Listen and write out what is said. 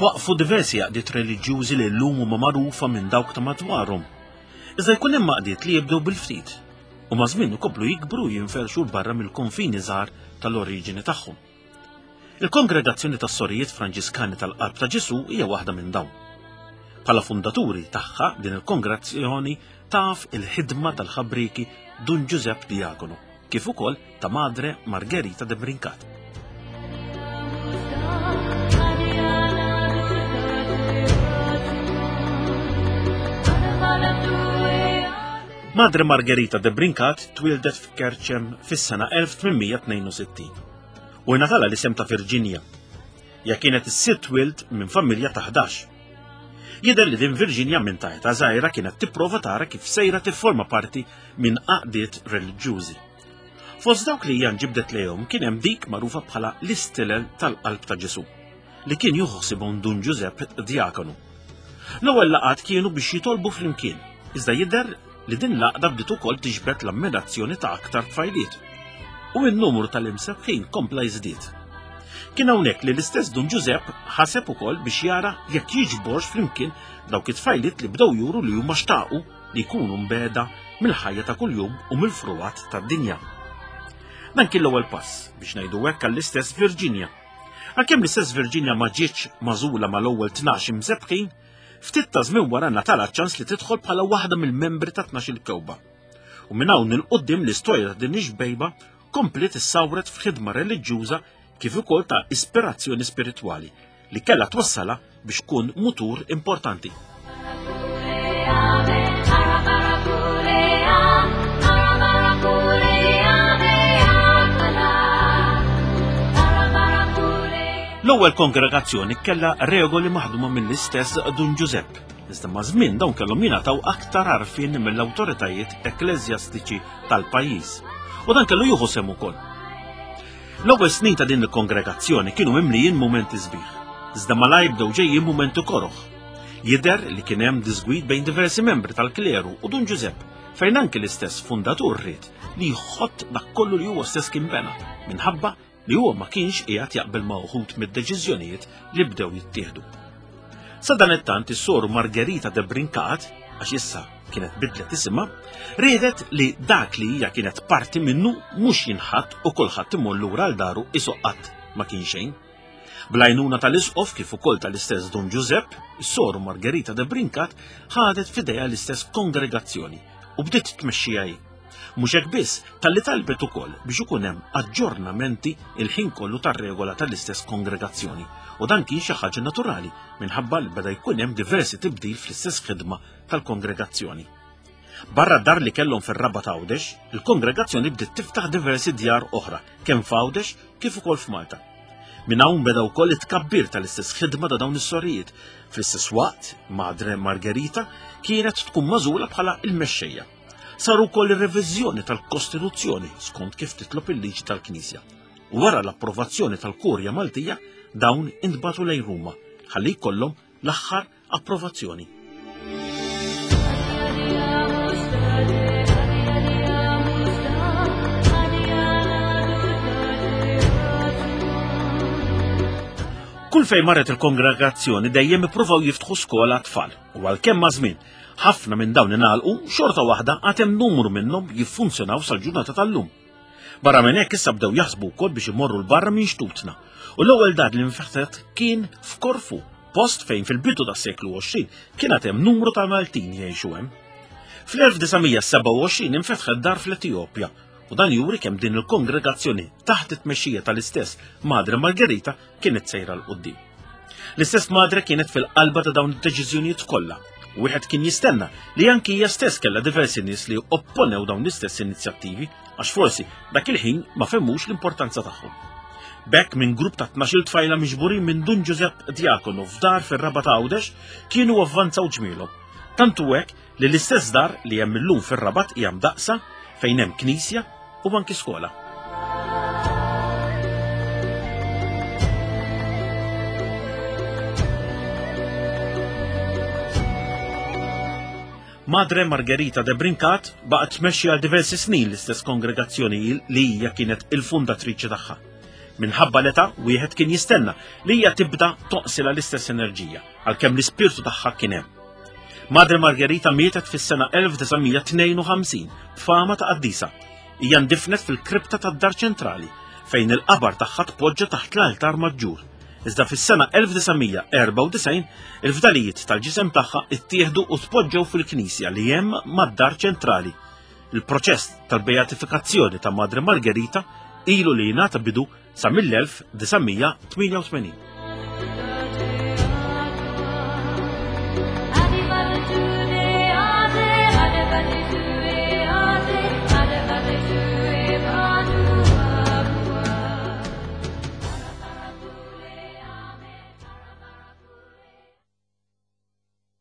twaqqfu diversi għaqdiet reliġjużi li llum huma magħrufa minn dawk ta' madwarhom. Iżda jkun hemm għaqdiet li jibdew bil-ftit u ma' żmien ikomplu jikbru jinferxu barra mill-konfini żgħar tal-oriġini tagħhom. Il-Kongregazzjoni tas-Sorijiet Franġiskani tal-Qalb ta' Ġesu hija waħda minn dawn. Bħala fundaturi tagħha din il-kongregazzjoni taf il-ħidma tal-ħabbriki Dun Giuseppe Diacono, kif ukoll ta' Madre Margherita de Brincat. Madre Margherita de Brincat twildet f'Kerċem fis-sena 1862 u ngħatalha l-isem ta' Virginia. Ja kienet is-sitt wild minn familja ta' 11. Jidher li din Virginia minn ta' età żgħira kienet tipprova tara kif sejra tifforma parti minn għaqdiet reliġjużi. Fost dawk li hija ġibdet lejhom kien hemm dik magħrufa bħala l-istilel tal-Qalb ta' Ġesu li kien joħosibhom Dun Giuseppe Diacono. L-ewwel laqgħat kienu biex jitolbu flimkien, iżda jidher li din laqda bdiet ukoll tiġbed l-ammirazzjoni ta' aktar tfajliet. U n-numru tal-imsebħin kompla jiżdied. Kien hawnhekk li l-istess Dun Giuseppe ħaseb ukoll biex jara jekk jiġborx flimkien dawk it-tfajliet li bdew juru li huma xtaqu li jkunu mbeda mill-ħajja ta' kuljum u mill-fruwat tad-dinja. Dan kien l-ewwel pass biex ngħidu hekk għall-istess Virginia. Għalkemm l-istess Virginia ma ġietx magħżula mal-ewwel 12 imsebħin, ftit ta' żmien wara nagħtalha ċans li tidħol bħala waħda mill-membri ta' 12 kewba. U minn hawn il-qudiem l-istorja ta' din ix-bejba komplet issawret f'ħidma reliġjuża kif ukoll ta' ispirazzjoni spiritwali li kellha twassalha biex tkun mutur importanti. L-ewwel kongregazzjoni kellha regoli maħduma mill-istess Dun Giuseppe, iżda ma' żmien dawn kellhom jingħataw aktar għarfien mill-awtoritajiet ekklesjastiċi tal-pajjiż, u dan kellu jieħu sehem ukoll. L-ewwel snin ta' din il-kongregazzjoni kienu mimlijin mumenti sbieħ, iżda malajr bdew ġejjin mumenti koroħ. Jidher li kien hemm disgwid bejn diversi membri tal-kleru u Dun Giuseppe, fejn anke l-istess fundatur ried li jħott dak kollu li huwa stess kien bena minħabba li huwa ma kienx qiegħed jaqbel ma' uħud mid-deċiżjonijiet li bdew jittieħdu. Sa dan it-tant is-soru Margherita de Brincat, għax issa kienet bidlet isimha, riedet li dak li hija kienet parti minnu mhux jinħatt u kulħadd imur lura għal daru isu qatt ma kien xejn. Bl-għajnuna tal-isqof kif ukoll tal-istess Dun Giuseppe, is-soru Margherita de Brincat ħadet f'idejha l-istess kongregazzjoni u bdiet tmexxiha hi. Mhux hekk biss, talli talbet ukoll biex ikun hemm aġġornamenti il-ħin kollu tar-regola tal-istess kongregazzjoni u dan kien xi ħaġa naturali minħabba li beda jkun hemm diversi tibdil fl-istess ħidma tal-kongregazzjoni. Barra d-dar li kellhom fir-Raba ta' Għawdex, il-kongregazzjoni bdiet tiftaħ diversi djar oħra kemm f'Għawdex kif ukoll f'Malta. Minn hawn beda wkoll it-tkabbir tal-istess ħidma ta' dawn is-sorijiet. Fl-istess waqt, Madre Margherita kienet tkun magħżula bħala l-mexxejja. Saru wkoll ir-reviżjoni tal-Kostituzzjoni skont kif titlob il-liġi tal-Knisja. Wara l-approvazzjoni tal-Kurja Maltija dawn intbagħtu lejn Ruma ħalli jkollhom l-aħħar approvazzjoni. Kull fejn marret il-kongregazzjoni dejjem ippruvaw jiftħu skola tfal u għalkemm ma' żmien ħafna minn dawn ingħalqu xorta waħda għad hemm numru minnhom jiffunzjonaw sal-ġurnata tal-lum. Barra minn hekk issa bdew jaħsbu wkoll biex imorru l-barra minn xtutna u l-ewwel dar li nfeħtet kien f'Korfu, post fejn fil-bidu tas-seklu 20 kien għad hemm numru ta' Maltin jgħixu hemm. Fl-1927 infetħet dar fl-Etjopja u dan juri kemm din il-kongregazzjoni taħt it-tmexxija tal-istess Madre Margherita kienet sejra l qudiem. L-istess madre kienet fil-qalba ta' dawn id-deċiżjonijiet kollha. Wieħed kien jistenna li anki hija stess kellha diversi nies li opponew dawn l-istess inizjattivi għax forsi dak il-ħin ma femmux l-importanza tagħhom. Bekk minn grupp ta' 12 tfajla miġburin minn Dun Giuseppe Diacono f'dar fir-Raba ta' Għawdex kienu avvanzaw ġmielhom. Tantu hekk li l-istess dar li hemm illum fir-Rabat hija mdaqsa fejn hemm knisja u anki skola. Madre Margherita de Brincat baqgħet tmexxi għal diversi snin l-istess kongregazzjoni li hija kienet il-fundatriċi tagħha. Minħabba l-età wieħed kien jistenna li hija tibda toqsila l-istess enerġija għalkemm l-ispirtu tagħha kien hemm. Madre Margherita mietet fis-sena 1952 b'fama ta' qaddisa. Hija ndifnet fil-kripta tad-Dar Ċentrali fejn il-qabar tagħha tpoġġa taħt l-altar maġġur. Iżda fis-sena 1994 il-fdalijiet tal-ġisem tagħha ttieħdu u tpoġġew fil-Knisja li hemm mad-Dar Ċentrali. Il-proċess tal-beatifikazzjoni ta' Madre Margherita ilu li jingħata bidu sa mill-1988.